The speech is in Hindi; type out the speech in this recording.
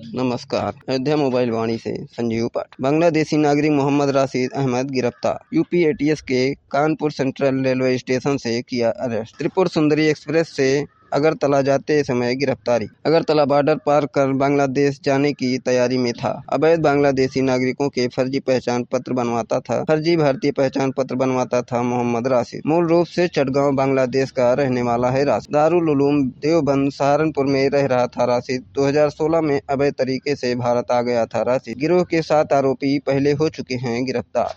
नमस्कार। अयोध्या मोबाइल वाणी से संजीव पाठ। बांग्लादेशी नागरिक मोहम्मद राशिद अहमद गिरफ्तार। यूपी एटीएस के कानपुर सेंट्रल रेलवे स्टेशन से किया अरेस्ट। त्रिपुर सुंदरी एक्सप्रेस से अगरतला जाते समय गिरफ्तारी। अगरतला बॉर्डर पार कर बांग्लादेश जाने की तैयारी में था। अवैध बांग्लादेशी नागरिकों के फर्जी पहचान पत्र बनवाता था। फर्जी भारतीय पहचान पत्र बनवाता था मोहम्मद राशिद। मूल रूप से चटगांव बांग्लादेश का रहने वाला है राशिद। दारुल उलूम देवबंद सहारनपुर में रह रहा था राशिद। 2016 में अवैध तरीके से भारत आ गया था राशिद। गिरोह के 7 आरोपी पहले हो चुके हैं गिरफ्तार।